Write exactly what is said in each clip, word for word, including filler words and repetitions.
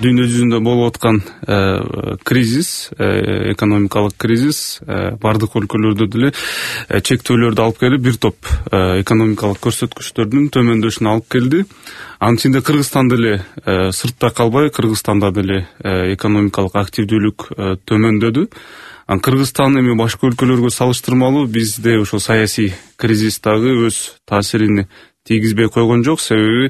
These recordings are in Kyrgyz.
дүйнө жүзүндө болуп аткан кризис, экономикалык кризис бардык өлкөлөрдө деле чектөөлөрдү алып келип бир топ экономикалык көрсөткүчтөрдүн төмөндөшүнө алып келди. Анын ичинде Кыргызстан деле сыртта калбай, Кыргызстанда деле экономикалык активдүүлүк төмөндөдү. Ан Кыргызстан эми башка өлкөлөргө салыштырмалуу бизде ошо саясий кризис дагы өз таасирин тийгизбей койгон жок. Себеби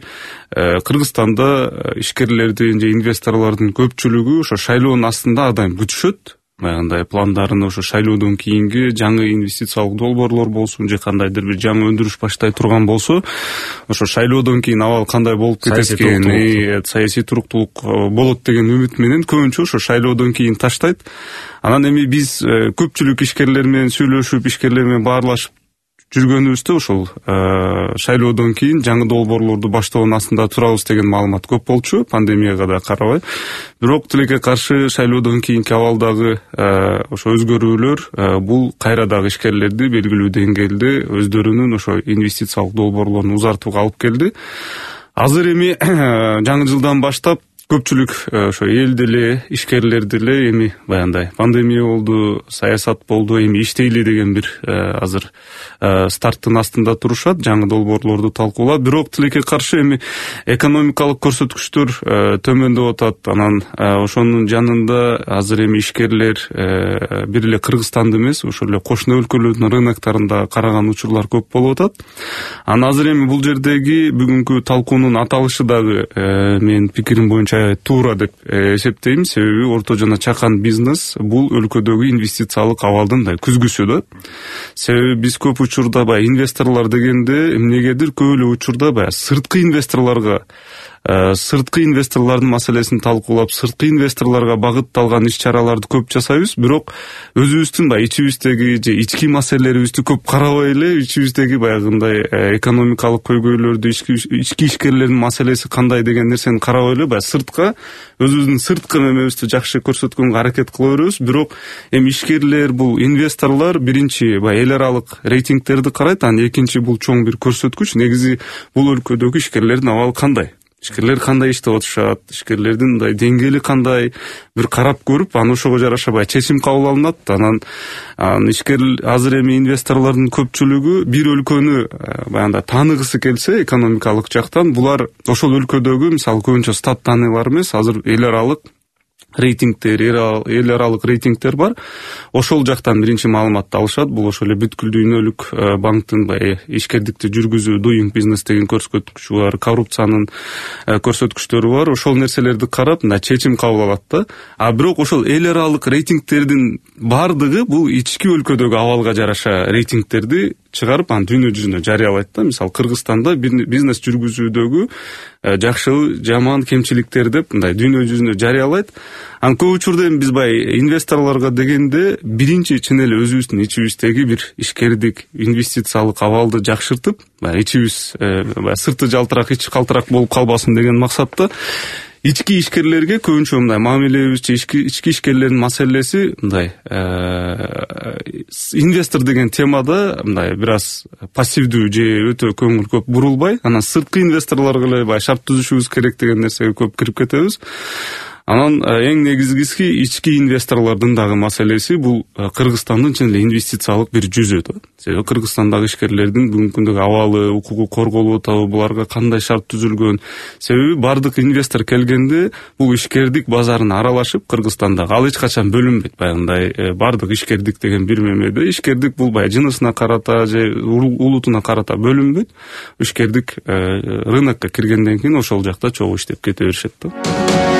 Кыргызстанда ишкерлердин же инвесторлордун көпчүлүгү ошо шайлоонун астында ар дайым күтүшөт. Баягындай пландарын ошо шайлоодон кийинки жаңы инвестициялык долбоорлор болсун же кандайдыр бир жаңы өндүрүш баштай турган болсо, ошо шайлоодон кийин абал кандай болуп кетет экен, саясий туруктуулук болот деген үмүт менен көбүнчө ошо шайлоодон кийин таштайт. Анан эми биз көпчүлүк ишкерлер менен сүйлөшүп, ишкерлер менен баарлашып жүргөнүбүздө ошол шайлоодон кийин жаңы долбоорлорду баштоонун астында турабыз деген маалымат көп болчу, пандемияга да карабай. Бирок тилекке каршы шайлоодон кийинки абалдагы ошо өзгөрүүлөр бул кайра дагы ишкерлерди белгилүү деңгээлде өздөрүнүн ошо инвестициялык долбоорлорун узартууга алып келди. Азыр эми жаңы жылдан баштап көпчүлүк ошо эл деле, ишкерлер деле эми баягындай пандемия болду, саясат болду, эми иштейли деген бир азыр старттын астында турушат, жаңы долбоорлорду талкуулап. Бирок тилекке каршы эми экономикалык көрсөткүчтөр төмөндөп атат. Анан ошонун жанында азыр эми ишкерлер бир эле Кыргызстанды эмес, ошол эле кошуна өлкөлөрдүн рыноктарында караган учурлар көп болуп атат. Анан азыр эми бул жердеги бүгүнкү талкуунун аталышы дагы менин пикирим боюнча туура деп эсептейм. Себеби орто жана чакан бизнес бул өлкөдөгү инвестициялык абалдын да күзгүсү да. Себеби биз көп учурда баягы инвесторлор дегенде эмнегедир көп эле учурда баягы сырткы инвесторлорго сырткы инвесторлордун маселесин талкуулап, сырткы инвесторлорго багытталган иш-чараларды көп жасайбыз. Бирок өзүбүздүн баягы ичибиздеги же ички маселелерибизди көп карабай эле, ичибиздеги баягындай экономикалык көйгөйлөрдү, ички ишкерлердин маселеси кандай деген нерсени карабай эле, баягы сыртка өзүбүздүн сырткы немебизди жакшы көрсөткөнгө аракет кыла беребиз. Бирок эми ишкерлер, бул инвесторлор биринчи баягы эл аралык рейтингтерди карайт, анан экинчи бул чоң бир көрсөткүч. Негизи бул өлкөдөгү ишкерлердин абалы кандай? Ишкерлер кандай иштеп атышат, ишкерлердин мындай деңгээли кандай, бир карап көрүп, анан ошого жараша баягы чечим кабыл алынат. Анан ишкер азыр эми инвесторлордун көпчүлүгү бир өлкөнү баягында тааныгысы келсе экономикалык жактан, булар ошол өлкөдөгү мисалы көбүнчө стат-таанылар эмес, азыр эл аралык рейтингтер, эл аралык рейтингтер бар. Ошол жактан биринчи маалыматты алышат. Бул ошол эле бүткүл дүйнөлүк банктын баягы ишкердикти жүргүзүү, doing business деген көрсөткүчү бар, коррупциянын көрсөткүчтөрү бар. Ошол нерселерди карап, мына чечим кабыл алат да. А бирок ошол эл аралык рейтингтердин бардыгы бул ички өлкөдөгү абалга жараша рейтингтерди чыгарып, анан дүйнө жүзүнө жарыялайт да. Мисалы Кыргызстанда бизнес жүргүзүүдөгү жакшы, жаман, кемчиликтер деп мындай дүйнө жүзүнө жарыялайт. Анан көп учурда эми биз баягы инвесторлорго дегенде биринчи чын эле өзүбүздүн ичибиздеги бир ишкердик, инвестициялык абалды жакшыртып, баягы ичибиз баягы сырты жалтырак, ичи калтырак болуп калбасын деген максатта ички ишкерлерге көбүнчө мындай мамилебиз же ички ишкерлердин маселеси мындай инвестор деген темада мындай бир аз пассивдүү же өтө көңүл көп бурулбай, анан сырткы инвесторлорго эле баягы шарт түзүшүбүз керек деген нерсеге көп кирип кетебиз. Анан эң негизгиси ички инвесторлордун дагы маселеси бул Кыргызстандын чын эле инвестициялык бир жүзү да. Себеби Кыргызстандагы ишкерлердин бүгүнкү күндөгү абалы, укугу корголуп атабы, буларга кандай шарт түзүлгөн. Себеби бардык инвестор келгенде бул ишкердик базарына аралашып, Кыргызстандагы ал эч качан бөлүнбөйт. Баягындай бардык ишкердик деген бир мемеде, ишкердик бул баягы жынысына карата же улутуна карата бөлүнбөйт. Ишкердик рынокко киргенден кийин ошол жакта чогуу иштеп кете беришет да.